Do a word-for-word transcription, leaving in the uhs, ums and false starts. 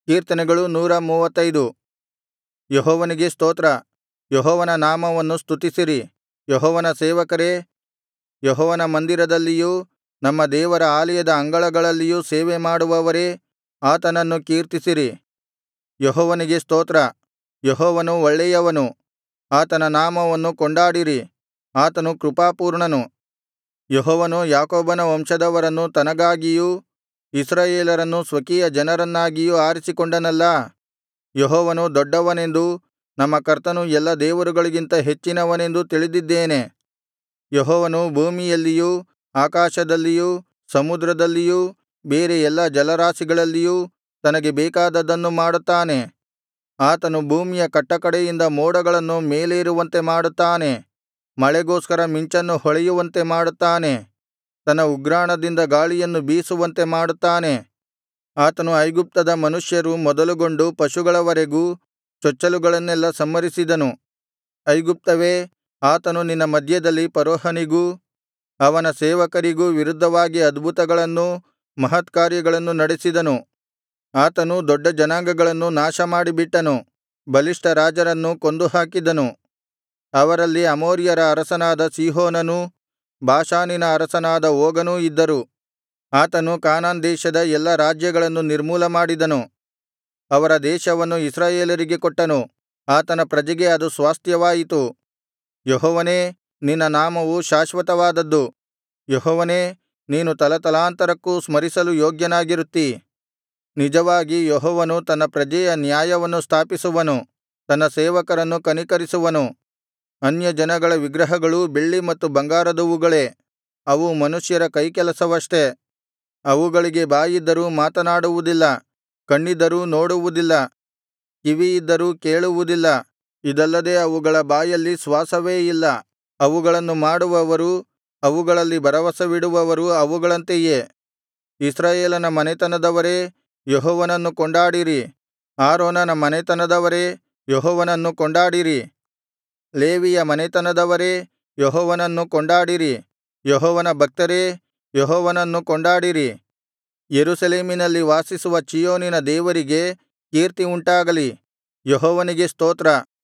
ಕೀರ್ತನೆಗಳು ನೂರ ಮೂವತ್ತೈದು. ಯೆಹೋವನಿಗೆ ಸ್ತೋತ್ರ. ಯೆಹೋವನ ನಾಮವನ್ನು ಸ್ತುತಿಸಿರಿ. ಯೆಹೋವನ ಸೇವಕರೇ, ಯೆಹೋವನ ಮಂದಿರದಲ್ಲಿಯೂ ನಮ್ಮ ದೇವರ ಆಲಯದ ಅಂಗಳಗಳಲ್ಲಿಯೂ ಸೇವೆಮಾಡುವವರೇ, ಆತನನ್ನು ಕೀರ್ತಿಸಿರಿ. ಯೆಹೋವನಿಗೆ ಸ್ತೋತ್ರ. ಯೆಹೋವನು ಒಳ್ಳೆಯವನು, ಆತನ ನಾಮವನ್ನು ಕೊಂಡಾಡಿರಿ. ಆತನು ಕೃಪಾಪೂರ್ಣನು. ಯೆಹೋವನು ಯಾಕೋಬನ ವಂಶದವರನ್ನು ತನಗಾಗಿಯೂ ಇಸ್ರಾಯೇಲರನ್ನು ಸ್ವಕೀಯ ಜನರನ್ನಾಗಿಯೂ ಆರಿಸಿಕೊಂಡನಲ್ಲಾ. ಯೆಹೋವನು ದೊಡ್ಡವನೆಂದೂ ನಮ್ಮ ಕರ್ತನು ಎಲ್ಲಾ ದೇವರುಗಳಿಗಿಂತ ಹೆಚ್ಚಿನವನೆಂದೂ ತಿಳಿದಿದ್ದೇನೆ. ಯೆಹೋವನು ಭೂಮಿಯಲ್ಲಿಯೂ ಆಕಾಶದಲ್ಲಿಯೂ ಸಮುದ್ರದಲ್ಲಿಯೂ ಬೇರೆ ಎಲ್ಲಾ ಜಲರಾಶಿಗಳಲ್ಲಿಯೂ ತನಗೆ ಬೇಕಾದದ್ದನ್ನು ಮಾಡುತ್ತಾನೆ. ಆತನು ಭೂಮಿಯ ಕಟ್ಟಕಡೆಯಿಂದ ಮೋಡಗಳನ್ನು ಮೇಲೇರುವಂತೆ ಮಾಡುತ್ತಾನೆ. ಮಳೆಗೋಸ್ಕರ ಮಿಂಚನ್ನು ಹೊಳೆಯುವಂತೆ ಮಾಡುತ್ತಾನೆ. ತನ್ನ ಉಗ್ರಾಣದಿಂದ ಗಾಳಿಯನ್ನು ಬೀಸುವಂತೆ ಮಾಡುತ್ತಾನೆ. ಆತನು ಐಗುಪ್ತದ ಮನುಷ್ಯರು ಮೊದಲುಗೊಂಡು ಪಶುಗಳವರೆಗೂ ಚೊಚ್ಚಲುಗಳನ್ನೆಲ್ಲಾ ಸಂಹರಿಸಿದನು. ಐಗುಪ್ತವೇ, ಆತನು ನಿನ್ನ ಮಧ್ಯದಲ್ಲಿ ಫರೋಹನಿಗೂ ಅವನ ಸೇವಕರಿಗೂ ವಿರುದ್ಧವಾಗಿ ಅದ್ಭುತಗಳನ್ನೂ ಮಹತ್ಕಾರ್ಯಗಳನ್ನು ನಡೆಸಿದನು. ಆತನು ದೊಡ್ಡ ಜನಾಂಗಗಳನ್ನು ನಾಶಮಾಡಿಬಿಟ್ಟನು. ಬಲಿಷ್ಠ ರಾಜರನ್ನು ಕೊಂದುಹಾಕಿದನು. ಅವರಲ್ಲಿ ಅಮೋರಿಯರ ಅರಸನಾದ ಸೀಹೋನನೂ ಬಾಷಾನಿನ ಅರಸನಾದ ಓಗನೂ ಇದ್ದರು. ಆತನು ಕಾನಾನ್ ದೇಶದ ಎಲ್ಲಾ ರಾಜ್ಯಗಳನ್ನು ನಿರ್ಮೂಲಮಾಡಿದನು. ಅವರ ದೇಶವನ್ನು ಇಸ್ರಾಯೇಲರಿಗೆ ಕೊಟ್ಟನು. ಆತನ ಪ್ರಜೆಗೆ ಅದು ಸ್ವಾಸ್ತ್ಯವಾಯಿತು. ಯೆಹೋವನೇ, ನಿನ್ನ ನಾಮವು ಶಾಶ್ವತವಾದದ್ದು. ಯೆಹೋವನೇ, ನೀನು ತಲತಲಾಂತರಕ್ಕೂ ಸ್ಮರಿಸಲು ಯೋಗ್ಯನಾಗಿರುತ್ತೀ. ನಿಜವಾಗಿ ಯೆಹೋವನು ತನ್ನ ಪ್ರಜೆಯ ನ್ಯಾಯವನ್ನು ಸ್ಥಾಪಿಸುವನು. ತನ್ನ ಸೇವಕರನ್ನು ಕನಿಕರಿಸುವನು. ಅನ್ಯಜನಗಳ ವಿಗ್ರಹಗಳು ಬೆಳ್ಳಿ ಮತ್ತು ಬಂಗಾರದವುಗಳೇ, ಅವು ಮನುಷ್ಯರ ಕೈಕೆಲಸವಷ್ಟೆ. ಅವುಗಳಿಗೆ ಬಾಯಿದ್ದರೂ ಮಾತನಾಡುವುದಿಲ್ಲ, ಕಣ್ಣಿದ್ದರೂ ನೋಡುವುದಿಲ್ಲ, ಕಿವಿಯಿದ್ದರೂ ಕೇಳುವುದಿಲ್ಲ. ಇದಲ್ಲದೆ ಅವುಗಳ ಬಾಯಲ್ಲಿ ಶ್ವಾಸವೇ ಇಲ್ಲ. ಅವುಗಳನ್ನು ಮಾಡುವವರೂ ಅವುಗಳಲ್ಲಿ ಭರವಸವಿಡುವವರೂ ಅವುಗಳಂತೆಯೇ. ಇಸ್ರಾಯೇಲನ ಮನೆತನದವರೇ, ಯೆಹೋವನನ್ನು ಕೊಂಡಾಡಿರಿ. ಆರೋನನ ಮನೆತನದವರೇ, ಯೆಹೋವನನ್ನು ಕೊಂಡಾಡಿರಿ. ಲೇವಿಯ ಮನೆತನದವರೇ, ಯೆಹೋವನನ್ನು ಕೊಂಡಾಡಿರಿ. ಯೆಹೋವನ ಭಕ್ತರೇ, ಯೆಹೋವನನ್ನು ಕೊಂಡಾಡಿರಿ. ಯೆರೂಸಲೇಮಿನಲ್ಲಿ ವಾಸಿಸುವ ಚೀಯೋನಿನ ದೇವರಿಗೆ ಕೀರ್ತಿ ಉಂಟಾಗಲಿ. ಯೆಹೋವನಿಗೆ ಸ್ತೋತ್ರ.